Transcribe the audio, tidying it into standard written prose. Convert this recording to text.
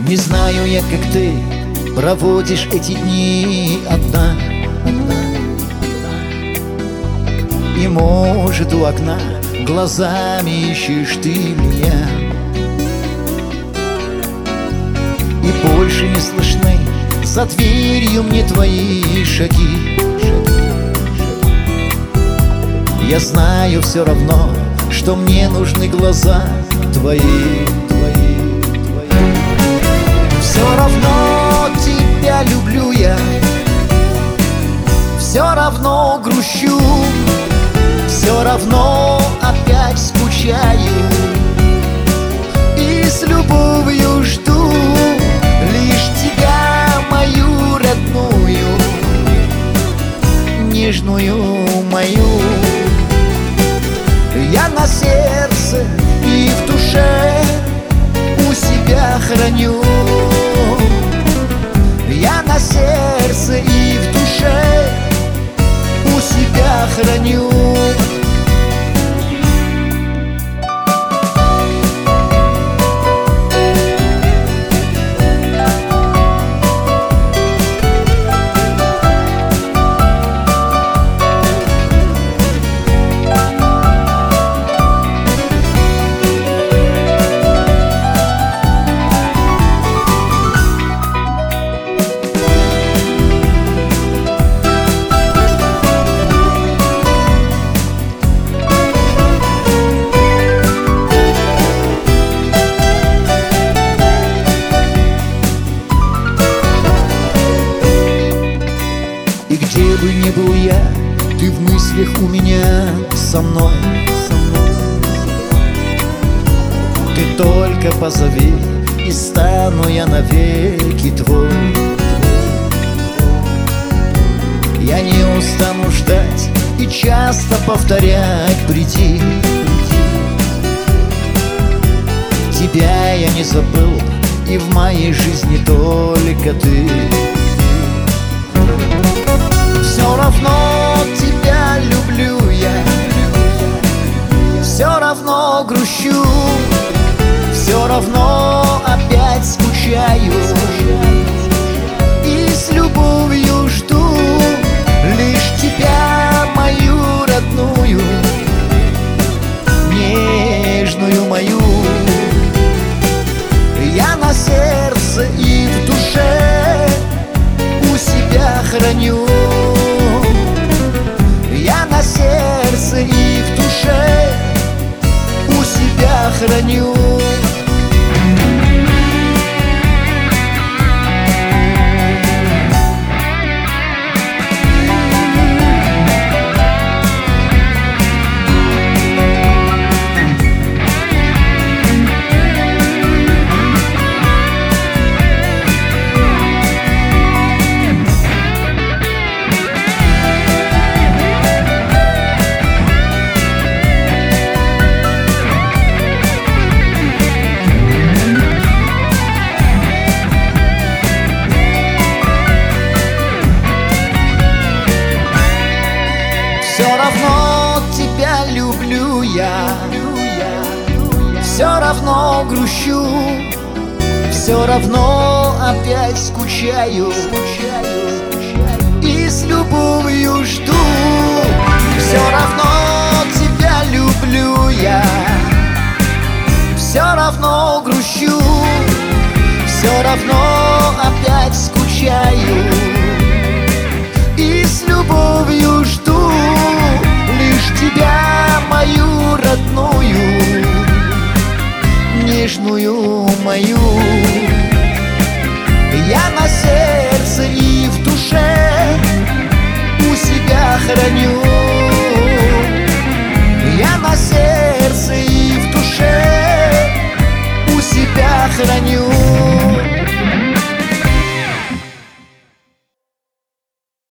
Не знаю я, как ты проводишь эти дни одна. И, может, у окна глазами ищешь ты меня, и больше не слышны за дверью мне твои шаги. Я знаю все равно, что мне нужны глаза твои. Все равно тебя люблю я, все равно грущу, все равно опять скучаю и с любовью жду лишь тебя, мою родную, нежную мою. Я на сердце и в душе у себя храню. Я на сердце и в душе у себя храню. И где бы ни был я, ты в мыслях у меня со мной. Ты только позови, и стану я навеки твой. Я не устану ждать и часто повторять: приди. Тебя я не забыл, и в моей жизни только ты. Все равно тебя люблю я, все равно грущу, все равно опять скучаю и с любовью жду лишь тебя, мою родную, нежную мою. Я на сердце и в душе у себя храню. Я на сердце и в душе у себя храню. Все равно тебя люблю я, все равно грущу, все равно опять скучаю и с любовью жду. Все равно тебя люблю я, все равно грущу, все равно опять скучаю и с любовью жду лишь тебя, мою родную, нежную мою.